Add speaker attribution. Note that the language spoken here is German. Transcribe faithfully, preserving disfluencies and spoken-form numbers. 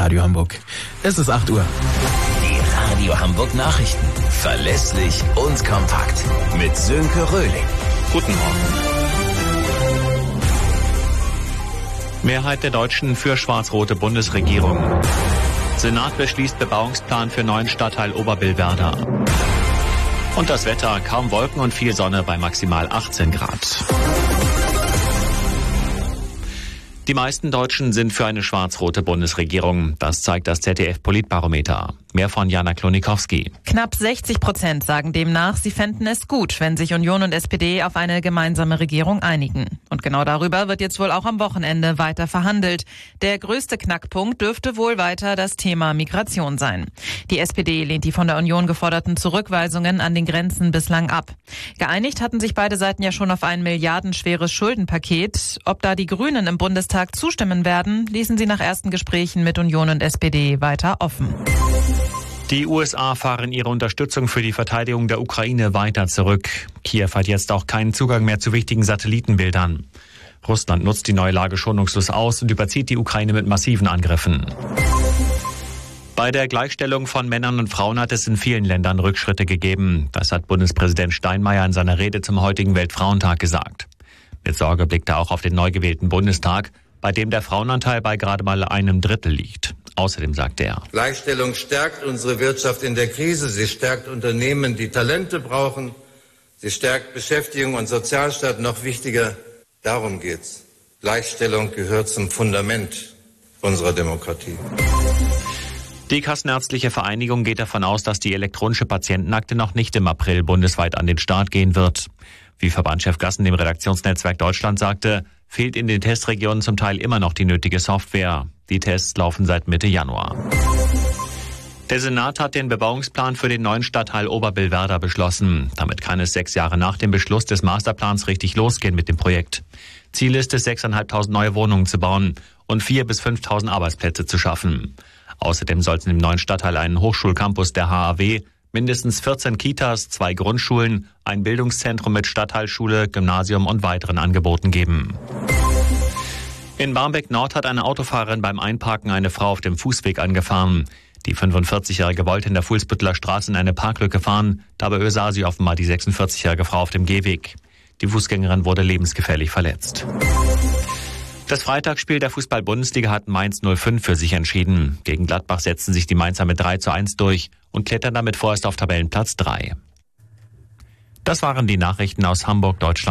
Speaker 1: Radio Hamburg. Es ist acht Uhr.
Speaker 2: Die Radio Hamburg Nachrichten. Verlässlich und kompakt. Mit Sönke Röhling.
Speaker 3: Guten Morgen. Mehrheit der Deutschen für schwarz-rote Bundesregierung. Senat beschließt Bebauungsplan für neuen Stadtteil Oberbillwerder. Und das Wetter, kaum Wolken und viel Sonne bei maximal achtzehn Grad. Die meisten Deutschen sind für eine schwarz-rote Bundesregierung. Das zeigt das Z D F-Politbarometer. Mehr von Jana Klonikowski.
Speaker 4: Knapp sechzig Prozent sagen demnach, sie fänden es gut, wenn sich Union und S P D auf eine gemeinsame Regierung einigen. Und genau darüber wird jetzt wohl auch am Wochenende weiter verhandelt. Der größte Knackpunkt dürfte wohl weiter das Thema Migration sein. Die S P D lehnt die von der Union geforderten Zurückweisungen an den Grenzen bislang ab. Geeinigt hatten sich beide Seiten ja schon auf ein milliardenschweres Schuldenpaket. Ob da die Grünen im Bundestag zustimmen werden, ließen sie nach ersten Gesprächen mit Union und S P D weiter offen.
Speaker 3: Die U S A fahren ihre Unterstützung für die Verteidigung der Ukraine weiter zurück. Kiew hat jetzt auch keinen Zugang mehr zu wichtigen Satellitenbildern. Russland nutzt die neue Lage schonungslos aus und überzieht die Ukraine mit massiven Angriffen. Bei der Gleichstellung von Männern und Frauen hat es in vielen Ländern Rückschritte gegeben. Das hat Bundespräsident Steinmeier in seiner Rede zum heutigen Weltfrauentag gesagt. Mit Sorge blickt er auch auf den neu gewählten Bundestag, bei dem der Frauenanteil bei gerade mal einem Drittel liegt. Außerdem sagt er:
Speaker 5: Gleichstellung stärkt unsere Wirtschaft in der Krise. Sie stärkt Unternehmen, die Talente brauchen. Sie stärkt Beschäftigung und Sozialstaat. Noch wichtiger, darum geht's. Gleichstellung gehört zum Fundament unserer Demokratie.
Speaker 3: Die Kassenärztliche Vereinigung geht davon aus, dass die elektronische Patientenakte noch nicht im April bundesweit an den Start gehen wird. Wie Verbandschef Gassen dem Redaktionsnetzwerk Deutschland sagte, fehlt in den Testregionen zum Teil immer noch die nötige Software. Die Tests laufen seit Mitte Januar. Der Senat hat den Bebauungsplan für den neuen Stadtteil Oberbillwerder beschlossen. Damit kann es sechs Jahre nach dem Beschluss des Masterplans richtig losgehen mit dem Projekt. Ziel ist es, sechstausendfünfhundert neue Wohnungen zu bauen und viertausend bis fünftausend Arbeitsplätze zu schaffen. Außerdem soll es im neuen Stadtteil einen Hochschulcampus der H A W, mindestens vierzehn Kitas, zwei Grundschulen, ein Bildungszentrum mit Stadtteilschule, Gymnasium und weiteren Angeboten geben. In Barmbek-Nord hat eine Autofahrerin beim Einparken eine Frau auf dem Fußweg angefahren. Die fünfundvierzigjährige wollte in der Fuhlsbütteler Straße in eine Parklücke fahren. Dabei übersah sie offenbar die sechsundvierzigjährige Frau auf dem Gehweg. Die Fußgängerin wurde lebensgefährlich verletzt. Das Freitagsspiel der Fußball-Bundesliga hat Mainz null fünf für sich entschieden. Gegen Gladbach setzten sich die Mainzer mit drei zu eins durch und klettern damit vorerst auf Tabellenplatz drei. Das waren die Nachrichten aus Hamburg, Deutschland.